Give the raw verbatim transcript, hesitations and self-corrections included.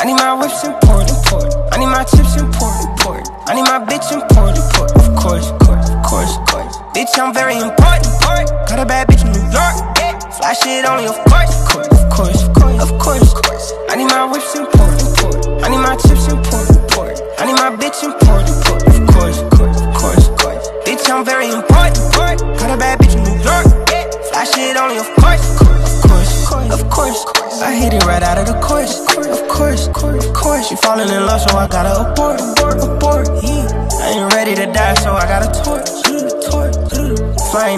I need my whips imported, imported. I need my chips imported, imported. I need my bitch imported, imported. Of course, of course, of course, of course. Bitch, I'm very important, important. Got a bad bitch in New York, yeah. Fly shit only, of course, of course, of course, of course, of course, of course. I need my whips imported, imported. I need my chips imported, imported. I need my bitch imported, imported. Of course, of course, of course, of course. Bitch, I'm very important, important. Got a bad bitch in New York, yeah. Fly shit only, of course, of course, of course, of course, of course. I hit it right out of the course, of course, of course, of course. She falling in love, so I gotta abort, abort, abort. Yeah. I ain't ready to die, so I gotta torch.